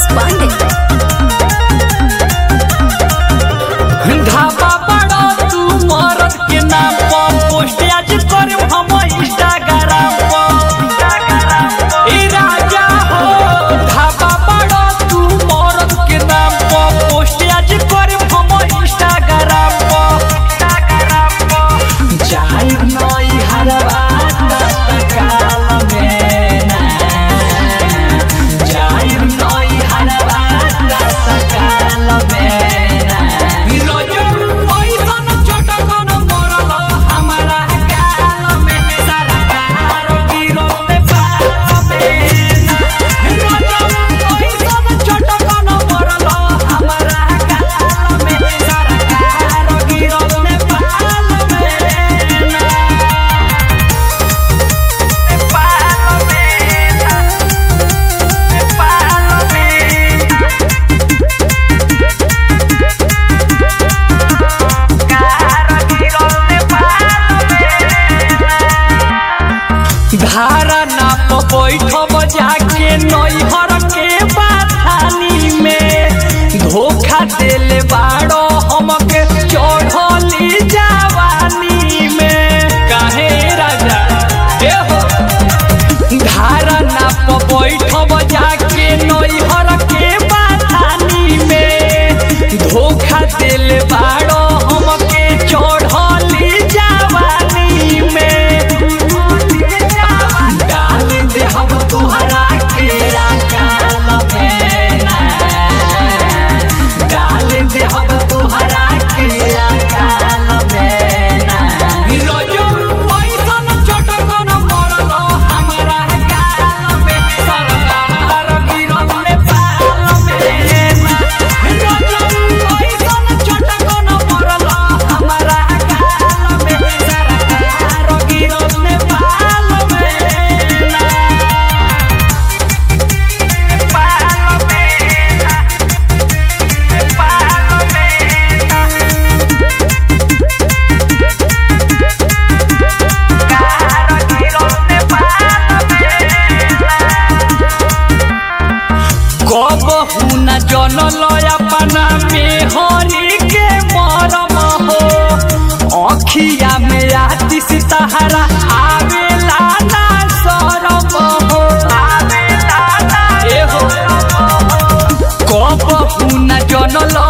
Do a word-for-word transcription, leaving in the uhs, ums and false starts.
पांडे। ढाबा बड़ा तू मरद के नाम पर पोस्ट आज कर हम इंस्टाग्राम पर। ए राजा हो ढाबा बड़ा तू मरद के नाम पर पोस्ट आज कर हम इंस्टाग्राम पर। जाई नई हरवा तकाल में ना जाई नई हरवा तकाल में ना धारा नाप बैठब जाके नैहर के बाथानी में धोखा देले बाड़ो हमके चढ़ली जवानी में। काहे राजा ए हो धारा नाप बैठब जाके नैहर के बाथानी में धोखा देले बाड़ो हमके चढ़ली जवानी में। हम तुहरा केरा काल में ना डाल दे हम तुहरा केरा काल में ना रोजो पैसा न चटकन मरल हमरा काल में सरकार गिरल में पाल में ना रोजो पैसा न चटकन मरल हमरा काल में सरकार गिरल में पाल में ना। कबहू न जनल अपना में हरी के मरम हो अखिया में आती सितारा आवेला ना शरम हो आवेला ना ए हो कबहू न जनल